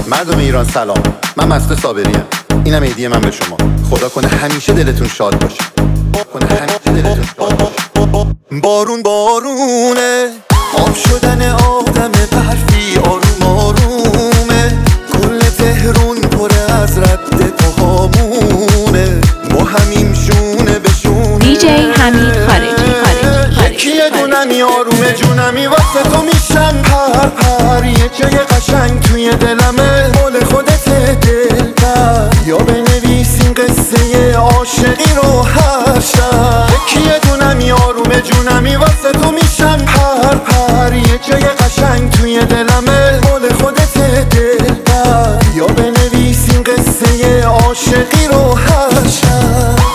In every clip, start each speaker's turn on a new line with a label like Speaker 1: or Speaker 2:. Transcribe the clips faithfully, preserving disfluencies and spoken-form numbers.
Speaker 1: مردم ایران سلام، من مسعود صابریم. اینم هدیه من به شما. خدا کنه همیشه دلتون شاد باشه. کنه همیشه دلتون شاد باشه. بارون بارونه، آب شدن آدم برفی آروم آرومه. کل تهرون پر از رد پاهامونه. با همیم شونه به شونه
Speaker 2: دی جی حمید خارجی خارجی
Speaker 1: یکیه دونمی آرومه جونمی واسه تو میشم پر پر. یه جای قشنگ توی دلمه مال خودت دلبر. یا بنویسین قصه عاشقی رو هر شب. یکیه دونمی آرومه جونمی واسه تو میشم پر پر. یه جای قشنگ توی دلمه مال خودت دلبر. یا بنویسین قصه عاشقی رو هر شب.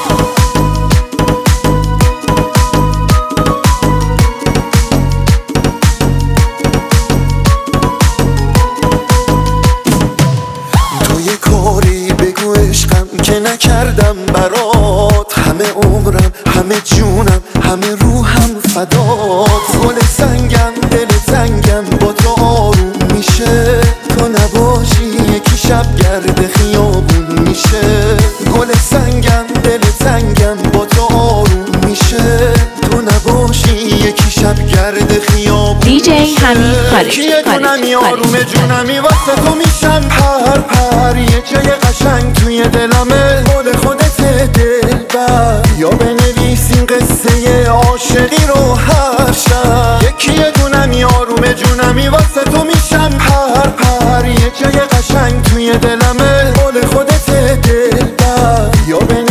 Speaker 1: کاری بگو عشقم که نکردم برات. همه عمرم، همه جونم، همه روحم فدات. گل سنگم، دل تنگم با تو آروم میشه. تو نباشی یکی شب گرد خیابون میشه. گل سنگم، دل تنگم با تو آروم میشه. تو نباشی یکی شب گرد خیابون
Speaker 2: دی جی حمید خارجی
Speaker 1: خارجی آرومه جونمی واسه تو میشم پر پر. یه جای قشنگ توی دلمه مال خودت دلبر. یا بنویسین قصه عاشقی رو هر شب. یکیه دونمی آرومه جونمی واسه تو میشم پر پر. یه جای قشنگ توی دلمه مال خودت دلبر. یا